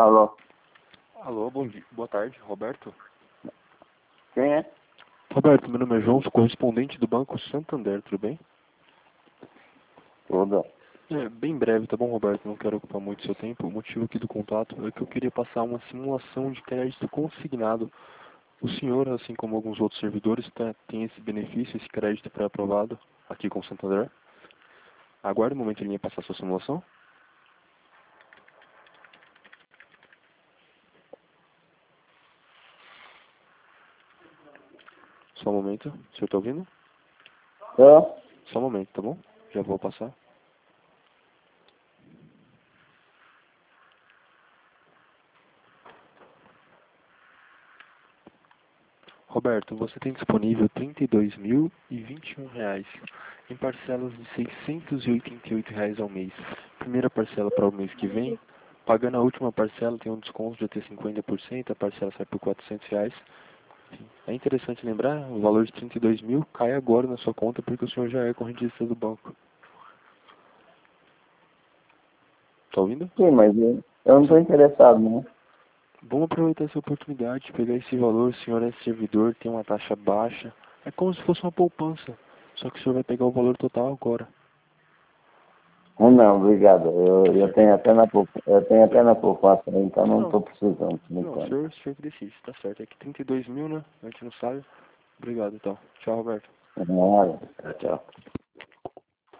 Alô, Alô, bom dia. Boa tarde, Roberto. quem é? Roberto, meu nome é João, sou correspondente do Banco Santander, tudo bem? Tudo. Bem breve, tá bom, Roberto? Não quero ocupar muito seu tempo. O motivo aqui do contato é que eu queria passar uma simulação de crédito consignado. O senhor, assim como alguns outros servidores, tem esse benefício, esse crédito pré-aprovado aqui com o Santander. Aguarde um momento, ele ia passar sua simulação. Só um momento, o senhor tá ouvindo? Tô? Só um momento, tá bom? Já vou passar. Roberto, você tem disponível R$ 32.021 em parcelas de R$ 688 ao mês. Primeira parcela para o mês que vem. Pagando a última parcela tem um desconto de até 50%, a parcela sai por R$ 400. É interessante lembrar, o valor de 32 mil cai agora na sua conta porque o senhor já é correntista do banco. Tá ouvindo? Sim, mas eu não tô interessado, né? Vamos aproveitar essa oportunidade de pegar esse valor. O senhor é servidor, tem uma taxa baixa. É como se fosse uma poupança. Só que o senhor vai pegar o valor total agora. Não, obrigado. Tá Eu certo? tenho até eu tenho até na poupança, então não Não, tô precisando, por não, enquanto. o senhor que decide, tá certo. É que 32 mil, né? A gente não sabe. Obrigado, então. Tchau, Roberto. Olha, tchau.